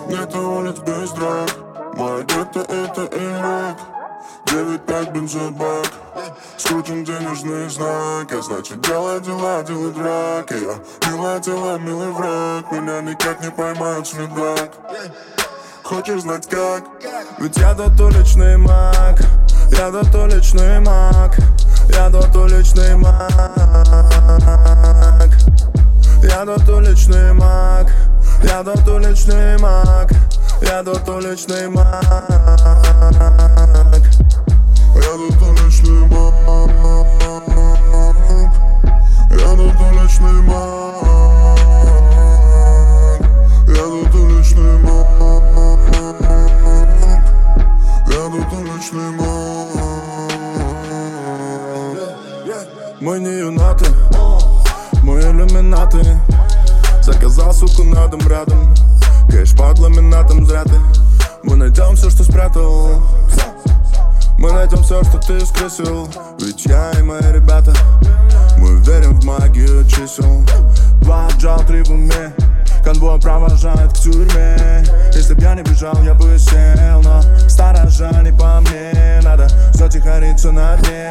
Нет улиц без драк. Моя гетто это Ирак. 9-5 бензобак. Скрутим денежный знак. А значит делай дела, делай драки. Я милое дело, милый враг. Меня никак не поймают в следак. Хочешь знать как? Ведь я тот уличный маг. Я тот уличный маг. Я тот уличный маг. Я тот уличный маг. Я тот уличный маг. Я тот уличный маг. Я тут уличный маг. Я тут уличный маг. Я тут уличный маг. Я тут уличный маг. Мы не юнаты, мы иллюминаты. Заказал суку на дом рядом. Кэш под ламинатом зря ты. Мы найдем все, что спрятал. Мы найдем все, что ты скрысил. Ведь я и мои ребята, мы верим в магию чисел. 2 джал, 3 в уме. Конвой провожает к тюрьме. Если б я не бежал, я бы сел. Но сторожа не по мне. Надо затихариться на дне.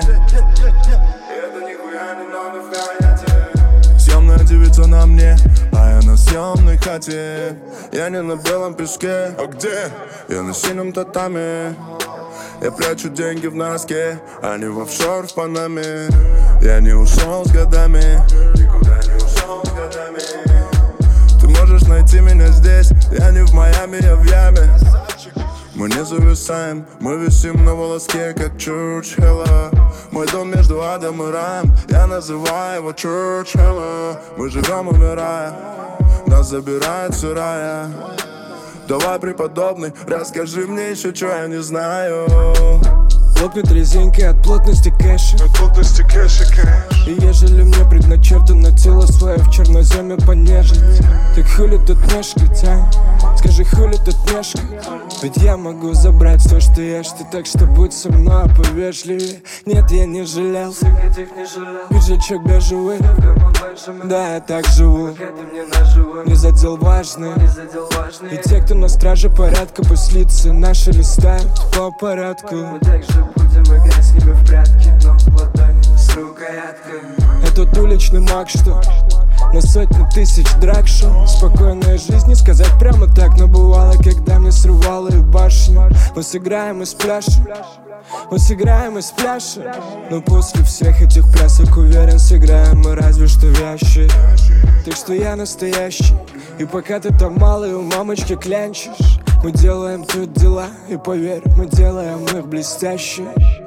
Съемная девица на мне, а я на съемной хате. Я не на белом песке. А где? Я на синем татами. Я прячу деньги в носке, а не в офшор в Панаме. Я не ушел с годами. Никуда не ушел с годами. Ты можешь найти меня здесь. Я не в Майами, я в яме. Мы не зависаем, мы висим на волоске, как Чурчхелла. Мой дом между адом и раем, я называю его Чурчхелла. Мы живем, умирая, нас забирает сырая. Давай, преподобный, расскажи мне еще, что я не знаю. Лопнет резинки от плотности кэша. От плотности кэша, кэш. И ежели мне предначертано тело свое в черноземе понежить, так хули тут мешкать, а? Скажи, хули тут мешкать? Ведь я могу забрать то, что ешь ты, так что будь со мной повежливее. Нет, я не жалел, пиджачок бежевый. Да, я так живу, не задел важный. И те, кто на страже порядка, пусть лица наши листают по порядку. Мы также будем играть с ними в прятки, но в ладони с рукояткой. Этот уличный маг, что на сотни тысяч драк шел. Спокойная жизнь, не сказать прямо так, но бывало, когда мне срывало и башню. Мы сыграем и спляшем, мы сыграем и спляшем. Но после всех этих плясок, уверен, сыграем мы разве что вящие. Так что я настоящий, и пока ты там малый у мамочки клянчишь, мы делаем тут дела, и поверь, мы делаем их блестяще.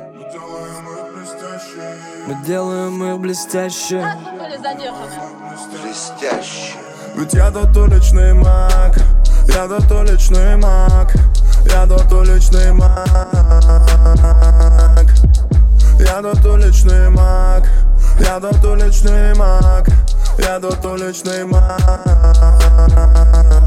Мы делаем их блестяще. Блестяще. Ведь я тот уличный маг. Я тот уличный маг. Я тот уличный маг. Я тот уличный маг. Я тот уличный маг. Я тот уличный маг.